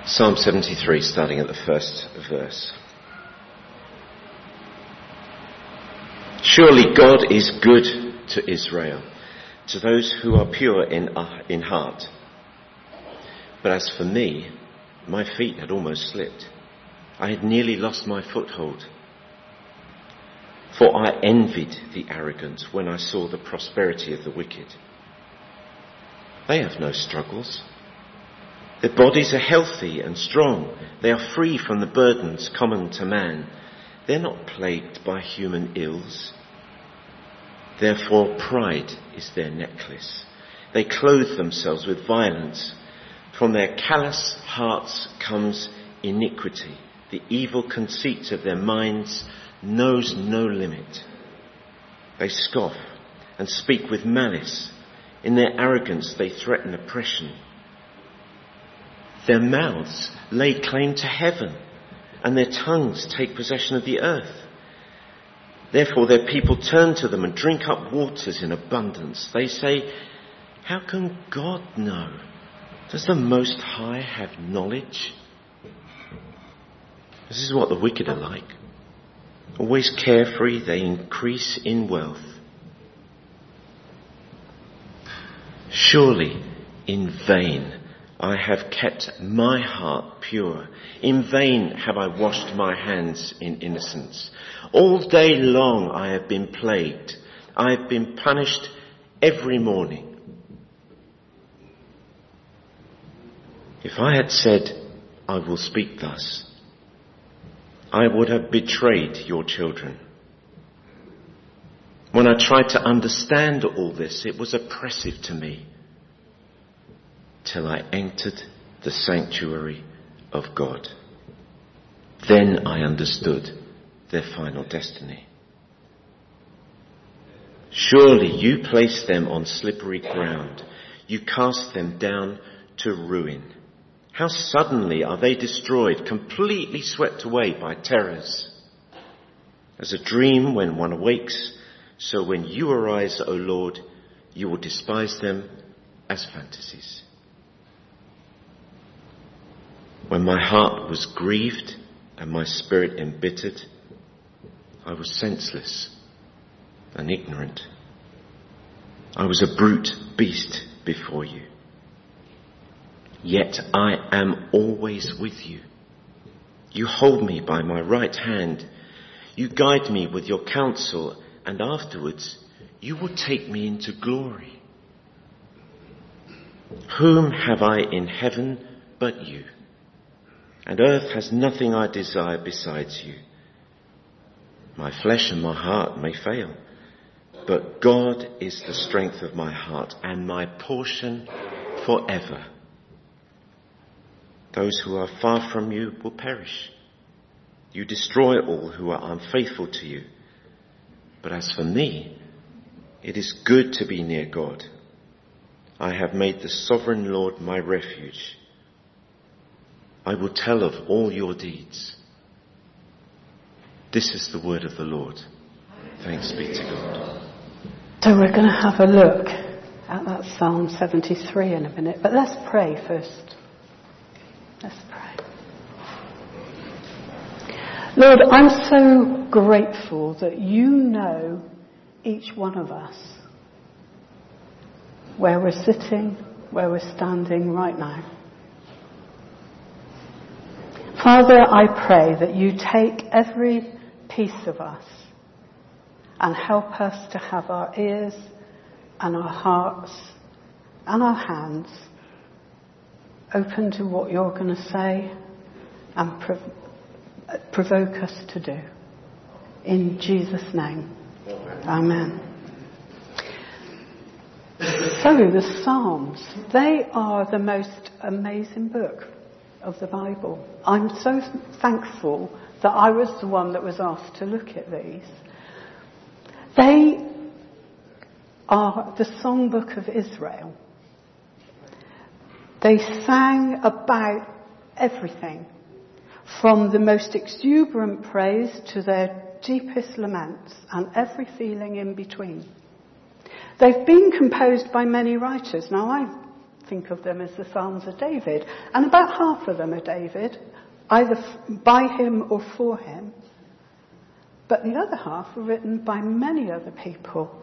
Psalm 73, starting at the first verse. Surely God is good to Israel, to those who are pure in heart. But as for me, my feet had almost slipped. I had nearly lost my foothold. For I envied the arrogant when I saw the prosperity of the wicked. They have no struggles. Their bodies are healthy and strong. They are free from the burdens common to man. They're not plagued by human ills. Therefore pride is their necklace. They clothe themselves with violence. From their callous hearts comes iniquity. The evil conceit of their minds knows no limit. They scoff and speak with malice. In their arrogance they threaten oppression. Their mouths lay claim to heaven, and their tongues take possession of the earth. Therefore their people turn to them and drink up waters in abundance. They say, how can God know? Does the Most High have knowledge? This is what the wicked are like. Always carefree, they increase in wealth. Surely in vain I have kept my heart pure. In vain have I washed my hands in innocence. All day long I have been plagued. I have been punished every morning. If I had said, I will speak thus, I would have betrayed your children. When I tried to understand all this, it was oppressive to me, till I entered the sanctuary of God. Then I understood their final destiny. Surely you place them on slippery ground. You cast them down to ruin. How suddenly are they destroyed, completely swept away by terrors. As a dream when one awakes, so when you arise, O Lord, you will despise them as fantasies. When my heart was grieved and my spirit embittered, I was senseless and ignorant. I was a brute beast before you. Yet I am always with you. You hold me by my right hand. You guide me with your counsel, and afterwards you will take me into glory. Whom have I in heaven but you? And earth has nothing I desire besides you. My flesh and my heart may fail, but God is the strength of my heart and my portion forever. Those who are far from you will perish. You destroy all who are unfaithful to you. But as for me, it is good to be near God. I have made the sovereign Lord my refuge. I will tell of all your deeds. This is the word of the Lord. Thanks be to God. So we're going to have a look at that Psalm 73 in a minute, but let's pray first. Let's pray. Lord, I'm so grateful that you know each one of us, where we're sitting, where we're standing right now. Father, I pray that you take every piece of us and help us to have our ears and our hearts and our hands open to what you're going to say and provoke us to do. In Jesus' name. Amen. So the Psalms, they are the most amazing book of the Bible. I'm so thankful that I was the one that was asked to look at these. They are the songbook of Israel. They sang about everything, from the most exuberant praise to their deepest laments and every feeling in between. They've been composed by many writers. Now, I think of them as the Psalms of David. And about half of them are David, either by him or for him. But the other half were written by many other people.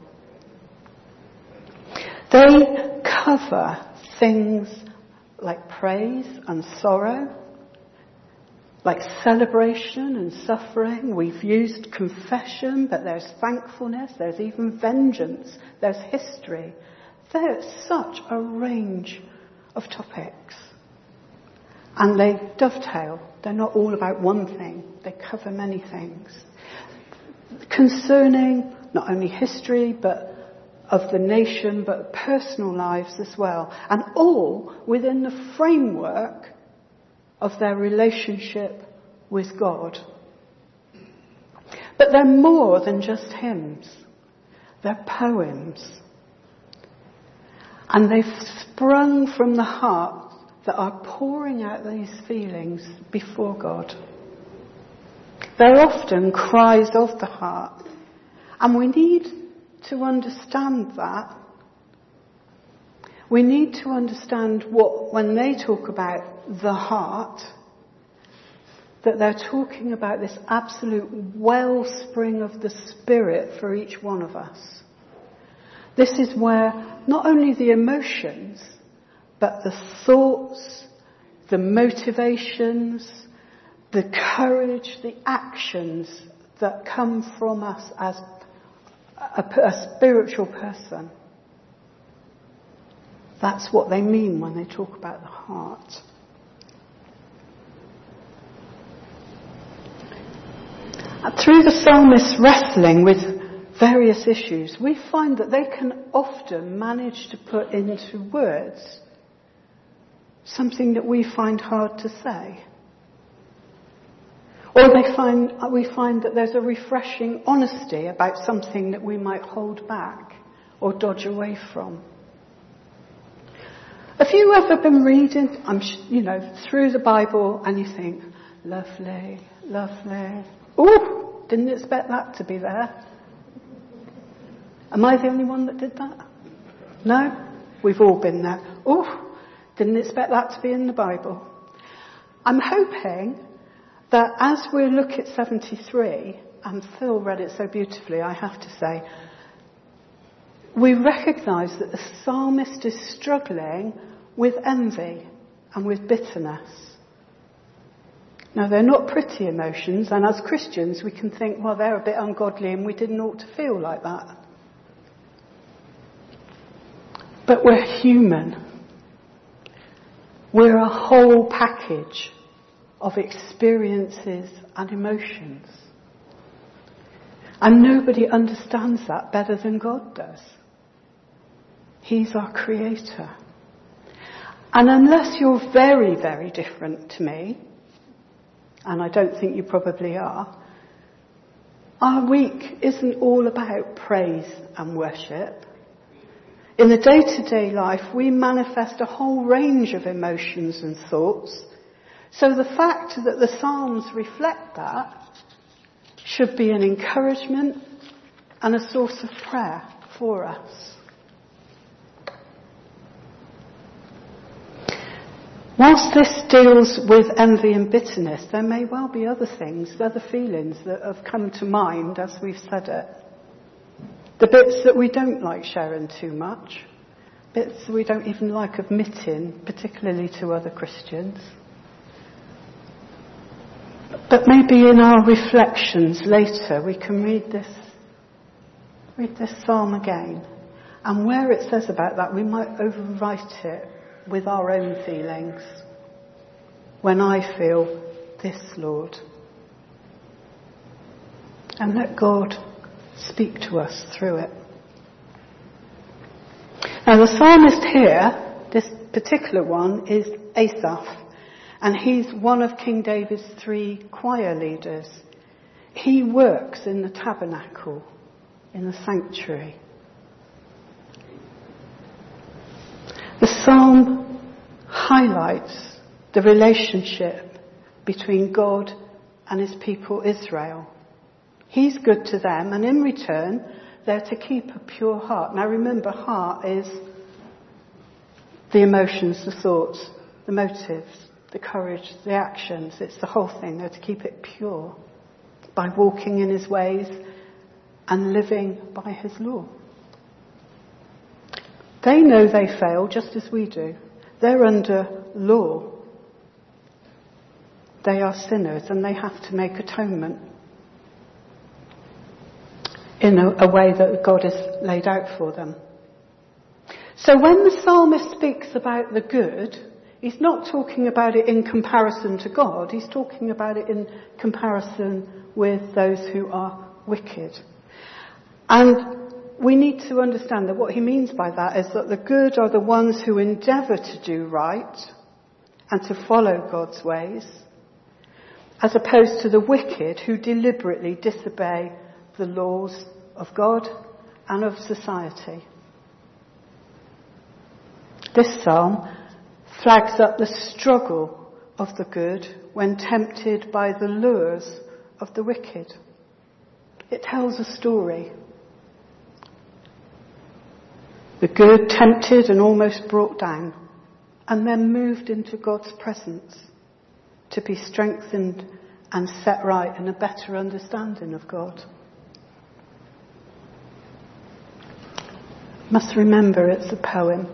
They cover things like praise and sorrow, like celebration and suffering. We've used confession, but there's thankfulness, there's even vengeance, there's history. There's such a range of topics. And they dovetail. They're not all about one thing. They cover many things. Concerning not only history, but of the nation, but personal lives as well. And all within the framework of their relationship with God. But they're more than just hymns. They're poems. And they've sprung from the heart that are pouring out these feelings before God. They're often cries of the heart. And we need to understand that. We need to understand what, when they talk about the heart, that they're talking about this absolute wellspring of the Spirit for each one of us. This is where not only the emotions, but the thoughts, the motivations, the courage, the actions that come from us as a spiritual person. That's what they mean when they talk about the heart. Through the psalmist's wrestling with various issues, we find that they can often manage to put into words something that we find hard to say. Or we find that there's a refreshing honesty about something that we might hold back or dodge away from. Have you ever been reading, through the Bible and you think, lovely, lovely. Ooh, didn't expect that to be there. Am I the only one that did that? No? We've all been there. Ooh, didn't expect that to be in the Bible. I'm hoping that as we look at 73, and Phil read it so beautifully, I have to say, we recognise that the psalmist is struggling with envy and with bitterness. Now, they're not pretty emotions, and as Christians we can think, well, they're a bit ungodly and we didn't ought to feel like that. But we're human. We're a whole package of experiences and emotions. And nobody understands that better than God does. He's our creator. And unless you're very, very different to me, and I don't think you probably are, our week isn't all about praise and worship. In the day-to-day life, we manifest a whole range of emotions and thoughts. So the fact that the Psalms reflect that should be an encouragement and a source of prayer for us. Whilst this deals with envy and bitterness, there may well be other things, other feelings that have come to mind as we've said it. The bits that we don't like sharing too much, bits that we don't even like admitting, particularly to other Christians. But maybe in our reflections later we can read this psalm again. And where it says about that, we might overwrite it with our own feelings. When I feel this, Lord. And let God speak to us through it. Now the psalmist here, this particular one, is Asaph. And he's one of King David's 3 choir leaders. He works in the tabernacle, in the sanctuary. The psalm highlights the relationship between God and his people Israel. He's good to them, and in return, they're to keep a pure heart. Now remember, heart is The emotions, the thoughts, the motives, the courage, the actions. It's the whole thing. They're to keep it pure by walking in his ways and living by his law. They know they fail just as we do. They're under law. They are sinners and they have to make atonement in a way that God has laid out for them. So when the psalmist speaks about the good, he's not talking about it in comparison to God. He's talking about it in comparison with those who are wicked. And we need to understand that what he means by that is that the good are the ones who endeavour to do right and to follow God's ways, as opposed to the wicked who deliberately disobey the laws of God and of society. This psalm flags up the struggle of the good when tempted by the lures of the wicked. It tells a story. The good tempted and almost brought down, and then moved into God's presence to be strengthened and set right in a better understanding of God. Must remember it's a poem.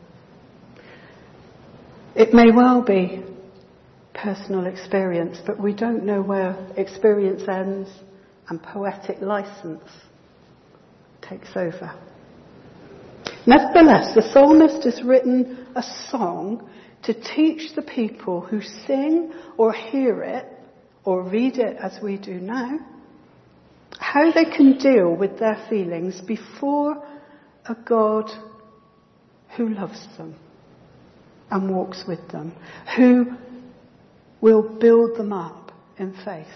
It may well be personal experience, but we don't know where experience ends and poetic license takes over. Nevertheless, the psalmist has written a song to teach the people who sing or hear it or read it as we do now, how they can deal with their feelings before a God who loves them and walks with them, who will build them up in faith.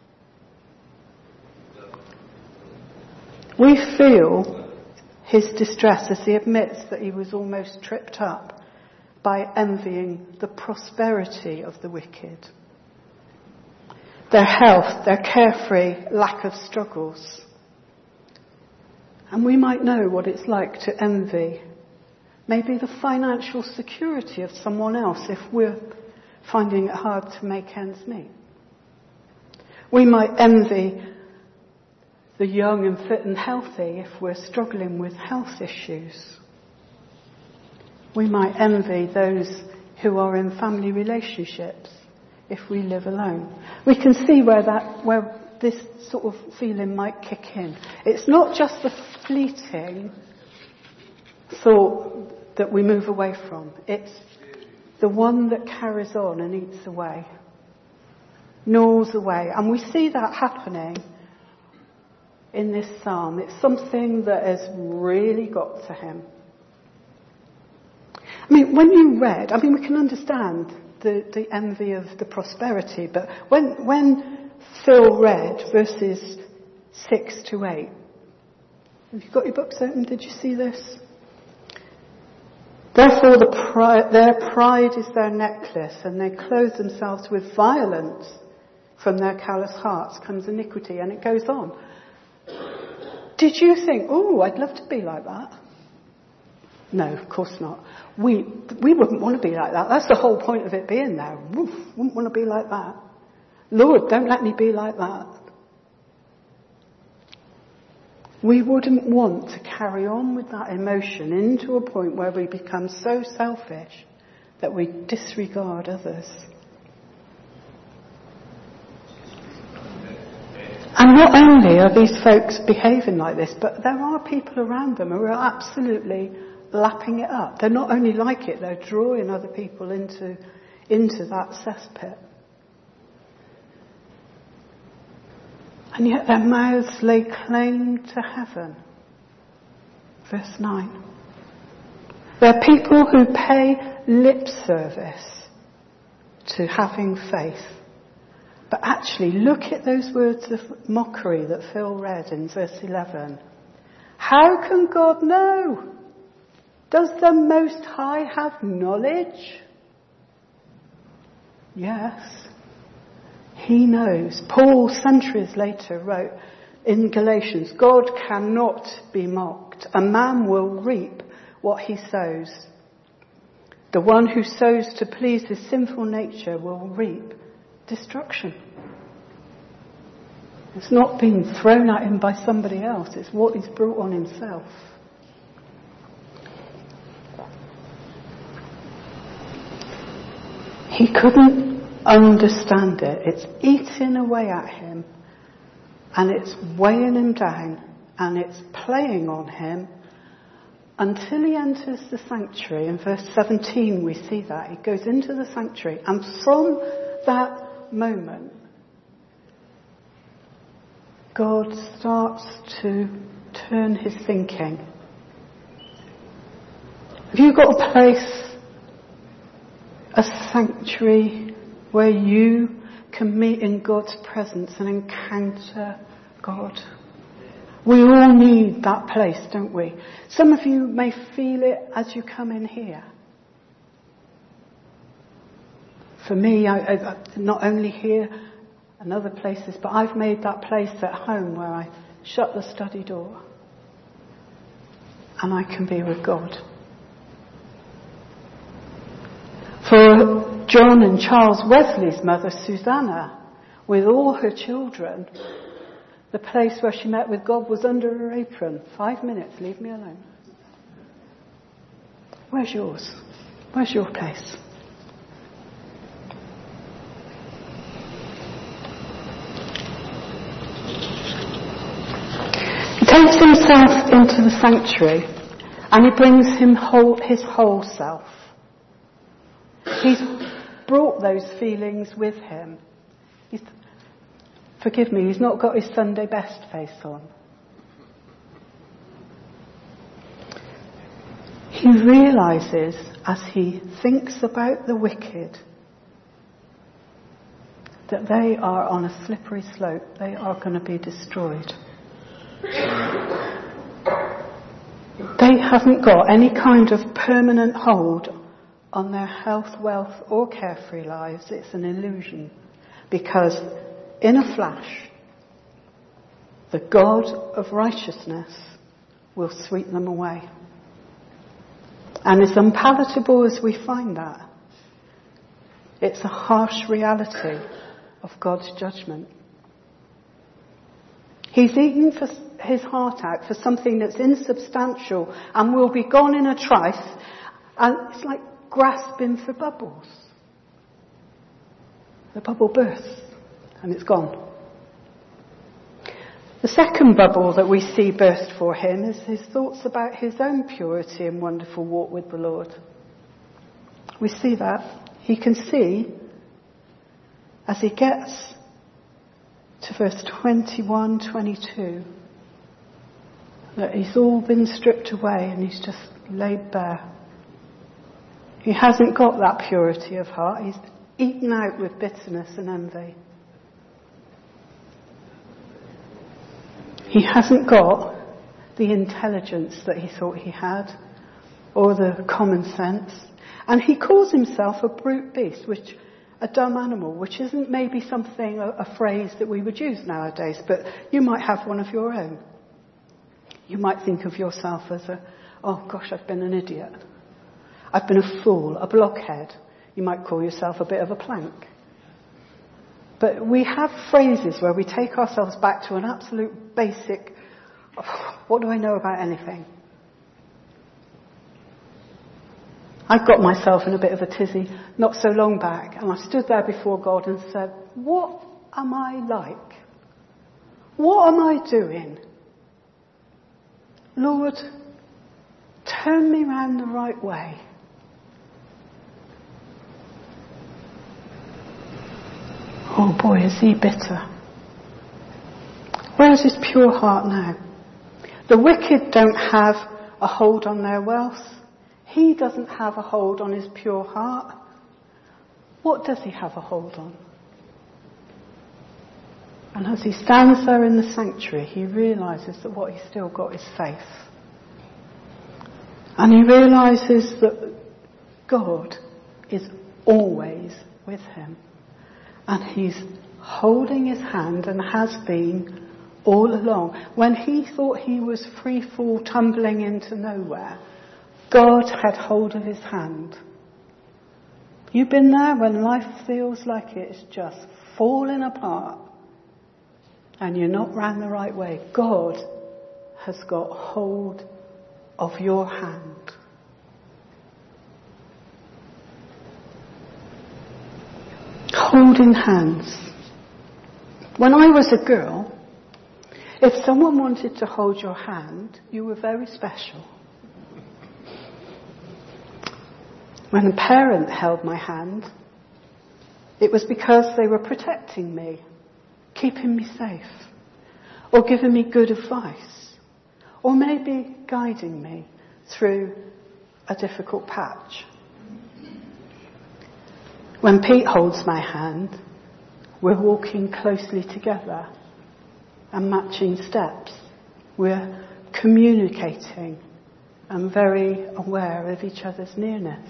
We feel his distress as he admits that he was almost tripped up by envying the prosperity of the wicked, their health, their carefree lack of struggles. And we might know what it's like to envy maybe the financial security of someone else if we're finding it hard to make ends meet. We might envy the young and fit and healthy if we're struggling with health issues. We might envy those who are in family relationships if we live alone. We can see where this sort of feeling might kick in. It's not just the fleeting thought that we move away from. It's the one that carries on and eats away, gnaws away. And we see that happening in this psalm. It's something that has really got to him. I mean, when you read, we can understand the envy of the prosperity, but when Phil read verses 6 to 8, have you got your books open? Did you see this? Therefore their pride is their necklace, and they clothe themselves with violence. From their callous hearts comes iniquity, and it goes on. Did you think, oh, I'd love to be like that? No, of course not. We wouldn't want to be like that. That's the whole point of it being there. Wouldn't want to be like that. Lord, don't let me be like that. We wouldn't want to carry on with that emotion into a point where we become so selfish that we disregard others. And not only are these folks behaving like this, but there are people around them who are absolutely lapping it up. They're not only like it, they're drawing other people into that cesspit. And yet their mouths lay claim to heaven. Verse 9. They're people who pay lip service to having faith. But actually, look at those words of mockery that Phil read in verse 11. How can God know? Does the Most High have knowledge? Yes, he knows. Paul, centuries later, wrote in Galatians, God cannot be mocked. A man will reap what he sows. The one who sows to please his sinful nature will reap destruction. It's not being thrown at him by somebody else, it's what he's brought on himself. He couldn't understand it. It's eating away at him, and it's weighing him down, and it's playing on him until he enters the sanctuary. In verse 17 we see that. He goes into the sanctuary, and from that moment God starts to turn his thinking. Have you got a place, a sanctuary, where you can meet in God's presence and encounter God? We all need that place, don't we? Some of you may feel it as you come in here. For me, I not only here and other places, but I've made that place at home where I shut the study door and I can be with God. For John and Charles Wesley's mother, Susanna, with all her children, the place where she met with God was under her apron. 5 minutes, leave me alone. Where's yours? Where's your place? He takes himself into the sanctuary and he brings his whole self. He's brought those feelings with him. Forgive me, he's not got his Sunday best face on. He realises as he thinks about the wicked that they are on a slippery slope. They are going to be destroyed. They haven't got any kind of permanent hold on their health, wealth or carefree lives. It's an illusion. Because in a flash, the God of righteousness will sweep them away. And as unpalatable as we find that, it's a harsh reality of God's judgment. He's eaten his heart out for something that's insubstantial and will be gone in a trice, and it's like grasping for bubbles. The bubble bursts and it's gone. The second bubble that we see burst for him is his thoughts about his own purity and wonderful walk with the Lord. We see that. He can see, as he gets to verse 21, 22, that he's all been stripped away and he's just laid bare. He hasn't got that purity of heart. He's eaten out with bitterness and envy. He hasn't got the intelligence that he thought he had, or the common sense. And he calls himself a brute beast, a dumb animal, which isn't maybe something, a phrase that we would use nowadays, but you might have one of your own. You might think of yourself as oh gosh, I've been an idiot. I've been a fool, a blockhead. You might call yourself a bit of a plank. But we have phrases where we take ourselves back to an absolute basic, what do I know about anything? I got myself in a bit of a tizzy not so long back, and I stood there before God and said, what am I like? What am I doing? Lord, turn me round the right way. Oh boy, is he bitter. Where's his pure heart now? The wicked don't have a hold on their wealth. He doesn't have a hold on his pure heart. What does he have a hold on? And as he stands there in the sanctuary, he realises that what he's still got is faith. And he realises that God is always with him. And he's holding his hand and has been all along. When he thought he was free fall tumbling into nowhere, God had hold of his hand You've been there when life feels like it's just falling apart and you're not ran the right way. God has got hold of your hand. Holding hands. When I was a girl, if someone wanted to hold your hand, you were very special. When a parent held my hand, it was because they were protecting me, keeping me safe, or giving me good advice, or maybe guiding me through a difficult patch. When Pete holds my hand, we're walking closely together and matching steps. We're communicating and very aware of each other's nearness.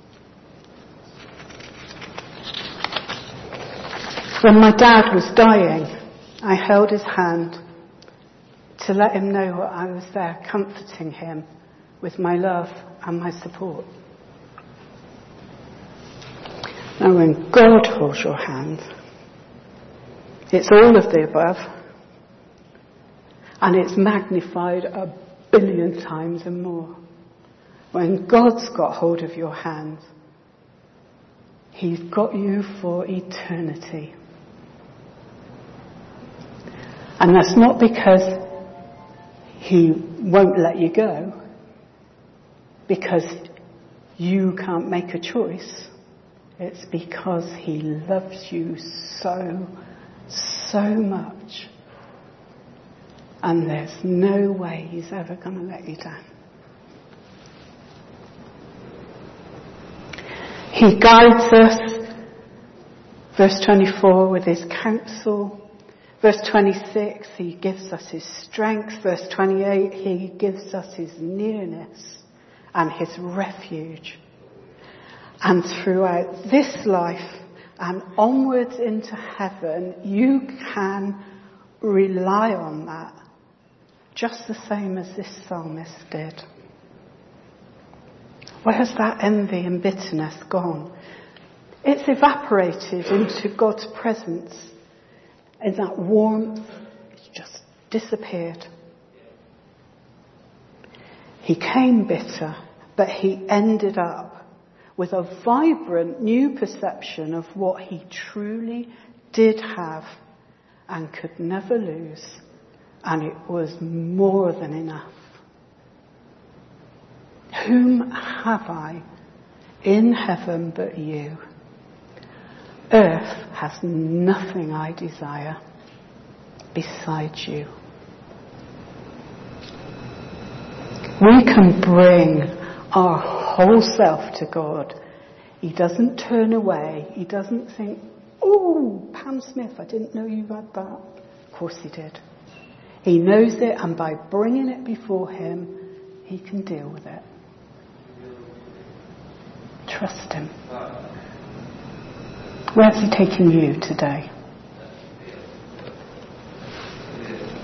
When my dad was dying, I held his hand to let him know I was there comforting him with my love and my support. Now when God holds your hand, it's all of the above, and it's magnified 1 billion times and more. When God's got hold of your hand, He's got you for eternity. And that's not because He won't let you go, because you can't make a choice. It's because He loves you so much. And there's no way He's ever going to let you down. He guides us, verse 24, with His counsel. Verse 26, He gives us His strength. Verse 28, He gives us His nearness and His refuge. And throughout this life and onwards into heaven, you can rely on that, just the same as this psalmist did. Where's that envy and bitterness gone? It's evaporated into God's presence. And that warmth, it's just disappeared. He came bitter, but he ended up with a vibrant new perception of what he truly did have and could never lose. And it was more than enough. Whom have I in heaven but you? Earth has nothing I desire besides you. We can bring our whole self to God. He doesn't turn away. He doesn't think, oh, Pam Smith, I didn't know you had that. Of course He did. He knows it, and by bringing it before Him, He can deal with it. Trust Him. Where's He taking you today?